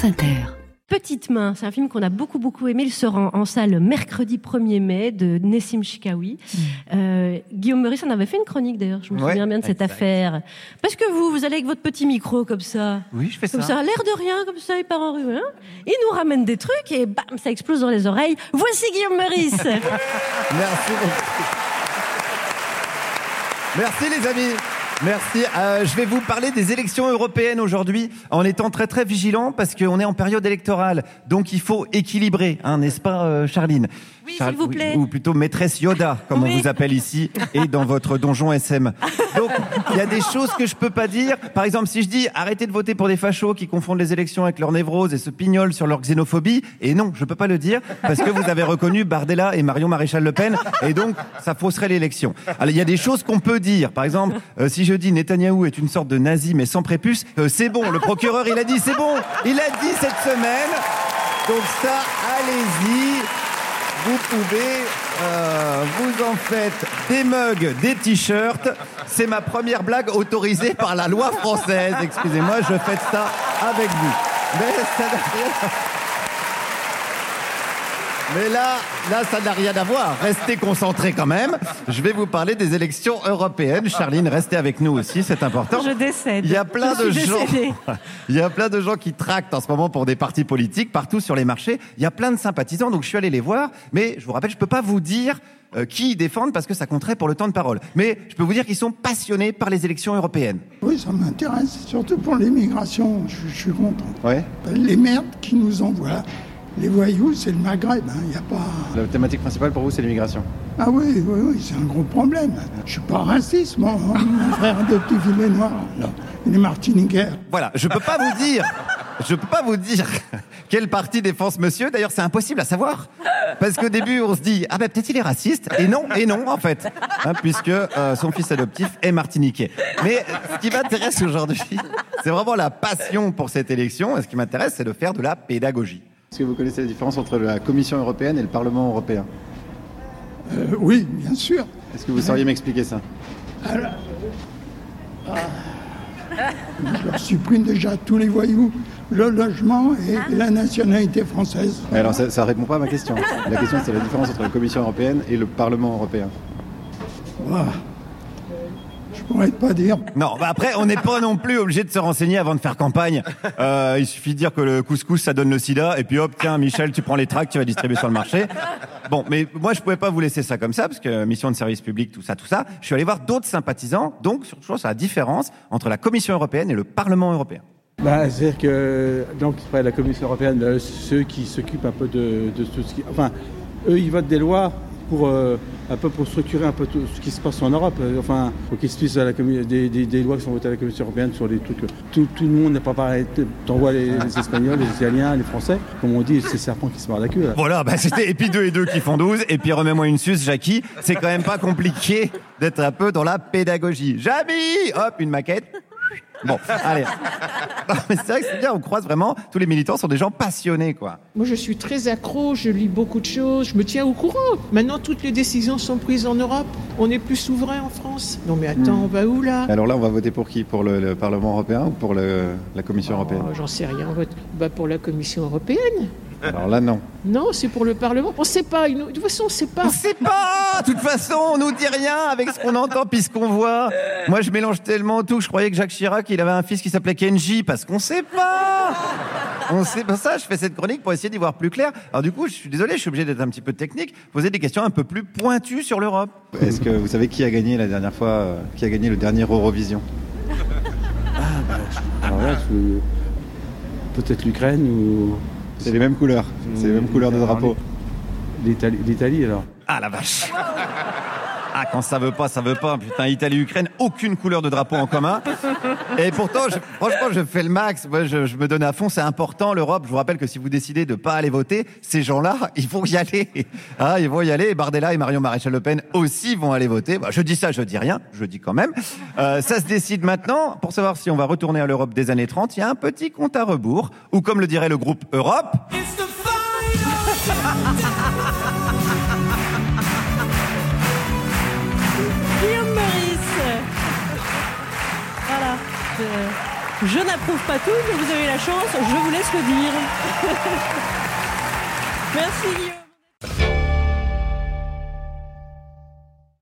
France Inter. Petite main, c'est un film qu'on a beaucoup aimé. Il sort en salle mercredi 1er mai de Nessim Chikaoui. Guillaume Meurice en avait fait une chronique d'ailleurs, je me souviens bien de cette affaire. Parce que vous allez avec votre petit micro comme ça. Oui, je fais ça. Comme ça, l'air de rien, comme ça, il part en rue. Hein, il nous ramène des trucs et bam, ça explose dans les oreilles. Voici Guillaume Meurice. Merci. Merci les amis. Merci. Je vais vous parler des élections européennes aujourd'hui en étant très vigilant parce qu'on est en période électorale. Donc il faut équilibrer, hein, n'est-ce pas Charline ? Oui, s'il vous plaît. Ou plutôt maîtresse Yoda, comme on vous appelle ici, et dans votre donjon SM. Donc, il y a des choses que je peux pas dire. Par exemple, si je dis arrêtez de voter pour des fachos qui confondent les élections avec leur névrose et se pignolent sur leur xénophobie, et non, je peux pas le dire, parce que vous avez reconnu Bardella et Marion Maréchal Le Pen, et donc, ça fausserait l'élection. Alors, il y a des choses qu'on peut dire. Par exemple, si je dis Netanyahou est une sorte de nazi, mais sans prépuce, c'est bon. Le procureur, il a dit c'est bon. Il a dit cette semaine. Donc ça, allez-y. Vous pouvez, vous en faites des mugs, des t-shirts. C'est ma première blague autorisée par la loi française. Excusez-moi, je fais ça avec vous. Mais là, ça n'a rien à voir. Restez concentrés quand même. Je vais vous parler des élections européennes. Charline, restez avec nous aussi, c'est important. Je décède. Il y a plein de gens qui tractent en ce moment pour des partis politiques partout sur les marchés. Il y a plein de sympathisants, donc je suis allé les voir. Mais je vous rappelle, je peux pas vous dire qui ils défendent parce que ça compterait pour le temps de parole. Mais je peux vous dire qu'ils sont passionnés par les élections européennes. Oui, ça m'intéresse, surtout pour l'immigration. Je suis content. Ouais. Les merdes qui nous envoient. Les voyous, c'est le Maghreb, hein, y a pas... La thématique principale pour vous, c'est l'immigration. Ah oui, c'est un gros problème. Je suis pas raciste, mon frère adoptif, il est noir. Non, il est martiniquais. Voilà, je peux pas vous dire quel parti défend ce monsieur. D'ailleurs, c'est impossible à savoir. Parce qu'au début, on se dit, ah ben peut-être il est raciste. Et non, en fait. Hein, puisque son fils adoptif est martiniquais. Mais ce qui m'intéresse aujourd'hui, c'est vraiment la passion pour cette élection. Et ce qui m'intéresse, c'est de faire de la pédagogie. Est-ce que vous connaissez la différence entre la Commission européenne et le Parlement européen ? Oui, bien sûr. Est-ce que vous sauriez m'expliquer ça ? Alors, je leur supprime déjà tous les voyous, le logement et la nationalité française. Alors ça répond pas à ma question. La question, c'est la différence entre la Commission européenne et le Parlement européen. Wow. Je pourrais pas dire. Non, après, on n'est pas non plus obligé de se renseigner avant de faire campagne. Il suffit de dire que le couscous, ça donne le sida, et puis hop, tiens, Michel, tu prends les tracts, tu vas distribuer sur le marché. Bon, mais moi, je pouvais pas vous laisser ça comme ça, parce que mission de service public, tout ça. Je suis allé voir d'autres sympathisants, donc, surtout sur la différence entre la Commission européenne et le Parlement européen. C'est-à-dire que, donc, la Commission européenne, ceux qui s'occupent un peu de tout ce qui... Enfin, eux, ils votent des lois pour un peu pour structurer un peu tout ce qui se passe en Europe. Enfin, faut qu'ils se puissent à des lois qui sont votées à la Commission européenne sur les trucs. Tout le monde n'est pas pareil. T'envoies les Espagnols, les Italiens, les Français. Comme on dit, c'est le serpent qui se mord la queue. Là. Voilà, c'était et puis 2 et 2 qui font 12. Et puis remets-moi une suce, Jackie. C'est quand même pas compliqué d'être un peu dans la pédagogie. Jamy, hop, une maquette. Bon, allez. Non, mais c'est vrai que c'est bien, on croise vraiment, tous les militants sont des gens passionnés, quoi. Moi, je suis très accro, je lis beaucoup de choses, je me tiens au courant. Maintenant, toutes les décisions sont prises en Europe. On est plus souverain en France. Non, mais attends, on va où, là ? Alors là, on va voter pour qui ? Pour le Parlement européen ou pour la Commission européenne ? J'en sais rien, on vote pour la Commission européenne. Alors là, non. Non, c'est pour le Parlement. On sait pas. De toute façon, on sait pas. On sait pas. De toute façon, on nous dit rien avec ce qu'on entend puis ce qu'on voit. Moi, je mélange tellement tout que je croyais que Jacques Chirac, il avait un fils qui s'appelait Kenji parce qu'on sait pas. On sait pas ça. Je fais cette chronique pour essayer d'y voir plus clair. Alors du coup, je suis désolé, je suis obligé d'être un petit peu technique, poser des questions un peu plus pointues sur l'Europe. Est-ce que vous savez qui a gagné la dernière fois, qui a gagné le dernier Eurovision ? Alors là, peut-être l'Ukraine ou... C'est les mêmes couleurs. C'est les mêmes couleurs de drapeau. L'Italie, alors. Ah, la vache. Ah, quand ça veut pas, ça veut pas. Putain, Italie-Ukraine, aucune couleur de drapeau en commun. Et pourtant, franchement, je fais le max. Moi, je me donne à fond. C'est important, l'Europe. Je vous rappelle que si vous décidez de pas aller voter, ces gens-là, ils vont y aller. Ah, ils vont y aller. Et Bardella et Marion Maréchal Le Pen aussi vont aller voter. Bah, je dis ça, je dis rien. Je dis quand même. Ça se décide maintenant. Pour savoir si on va retourner à l'Europe des années 30, il y a un petit compte à rebours. Ou comme le dirait le groupe Europe... Guillaume Meurice. Voilà. Je n'approuve pas tout, mais vous avez la chance, je vous laisse le dire. Merci Guillaume.